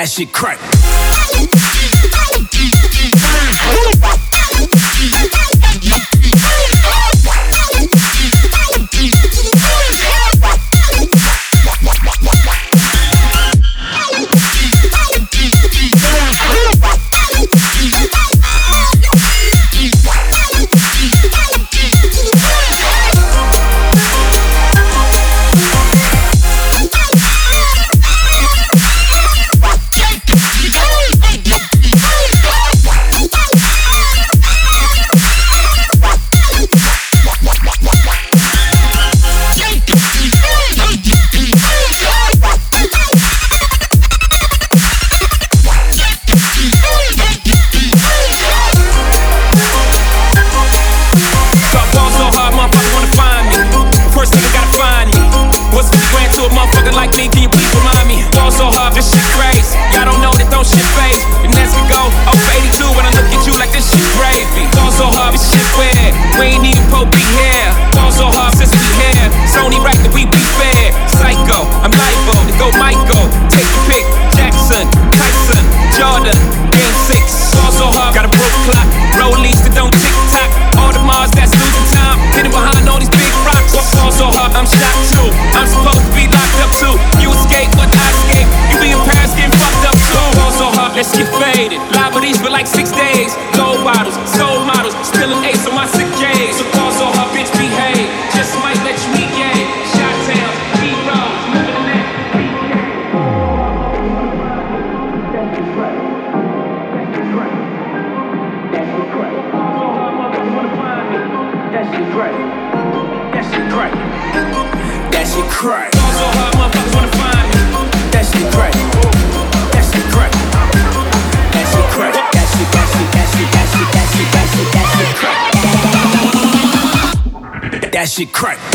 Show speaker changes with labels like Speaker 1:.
Speaker 1: That shit crack.
Speaker 2: Like me, can you please remind me? Fall so hard, this shit crazy. Y'all don't know that don't shit phase. And as we go, oh 82 when I look at you like this shit gravy. Fall so hard, this shit weird. We ain't even Pope be here. Fall so hard since we here. It's only right that we be fair. Psycho, I'm liable to go Michael. Take your pick, Jackson, Tyson, Jordan, Game 6. Fall so hard, got a broke clock. Rollies that don't tick tock. All the Mars that's losing time. Hidden behind all these big rocks. Fall so hard, I'm shocked too. I'm supposed to be locked up too. You escape, but I escape. You be in Paris getting fucked up too. Fall so hard, let's get faded. Liberties for like 6 days. Gold bottles, soul models, still an ace on my sick days. So fall so hard, bitch, behave. Just might let you eat gay. Shot towns, B-roll, moving in that. That's the crack. That's the crack. That's the crack. Fall so hard, motherfuckers wanna find me. That shit crack. That shit crack. That shit crack. Fall so hard, motherfuckers wanna find me. That shit crack. That shit crack. That shit crack. That shit, that shit, that shit, that shit, that shit, that shit, that shit crack. That shit crack.